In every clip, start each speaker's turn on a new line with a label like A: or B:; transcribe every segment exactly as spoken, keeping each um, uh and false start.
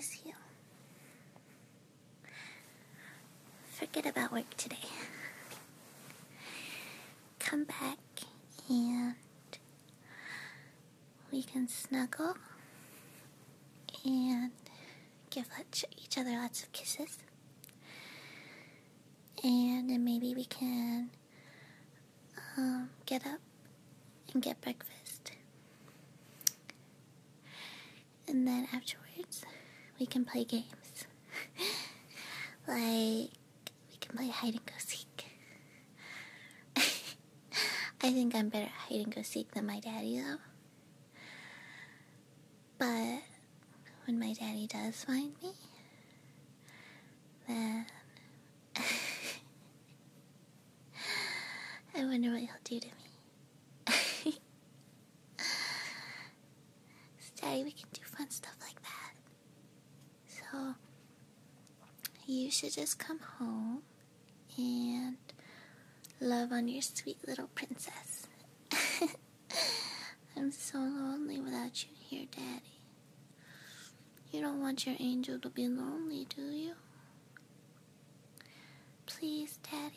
A: miss you. Forget about work today. Come back and we can snuggle and give each other lots of kisses. And then maybe we can um, get up and get breakfast. And then afterwards, we can play games. Like, we can play hide and go seek. I think I'm better at hide and go seek than my daddy, though. But when my daddy does find me, then I wonder what he'll do to me. So, Daddy, we can do fun stuff like that. So, you should just come home and love on your sweet little princess. I'm so lonely without you here, Daddy. You don't want your angel to be lonely, do you? Please, Daddy.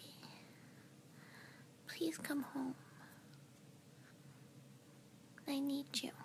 A: Please come home. I need you.